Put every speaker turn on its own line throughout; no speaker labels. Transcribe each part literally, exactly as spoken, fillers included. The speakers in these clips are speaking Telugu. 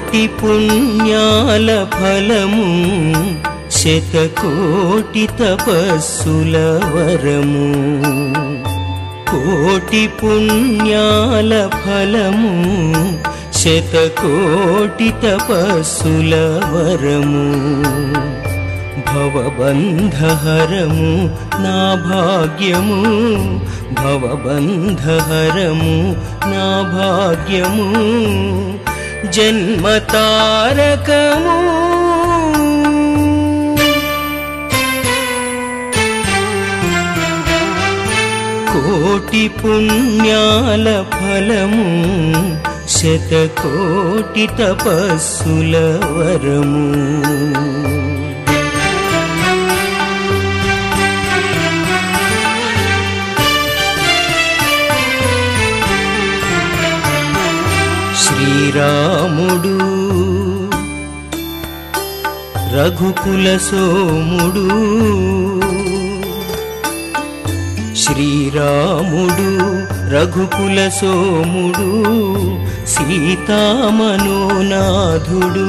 కోటి పుణ్యాల ఫలము శతకోటి తపస్సుల వరము కోటి పుణ్యాల ఫలము శతకోటి తపస్సుల వరము భవబంధహరము నా భాగ్యము భవబంధహరము నా భాగ్యము జన్మతారకము కోటి పుణ్యాల ఫలము శతకోటి తపస్సుల వరము శ్రీరాముడు రఘుకుల సోముడు శ్రీరాముడు రఘుకుల సోముడు సీతామనోనాథుడు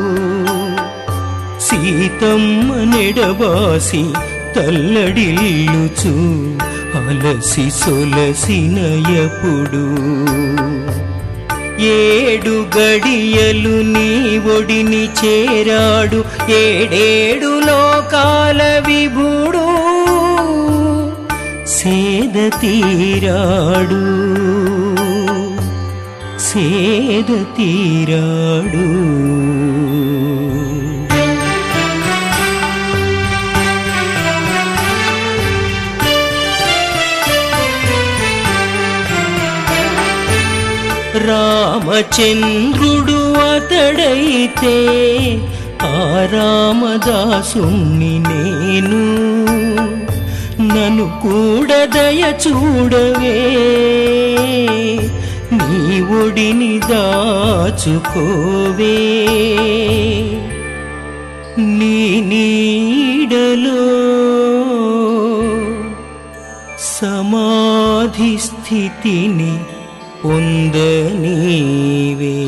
సీతమ్మ నెడబాసి తల్లడిల్లుచు అలసి సొలసినయపుడు ఏడు గడియలు నీ ఒడిని చేరాడు ఏడేడు లోకాల విభుడు సేద తీరాడు సేద తీరాడు రామచంద్రుడు అతడైతే ఆ రామదాసుణ్ణి నేను నన్ను కూడా దయ చూడవే నీ ఒడిని దాచుకోవే నీ నీడలో సమాధి స్థితిని పొందనీవే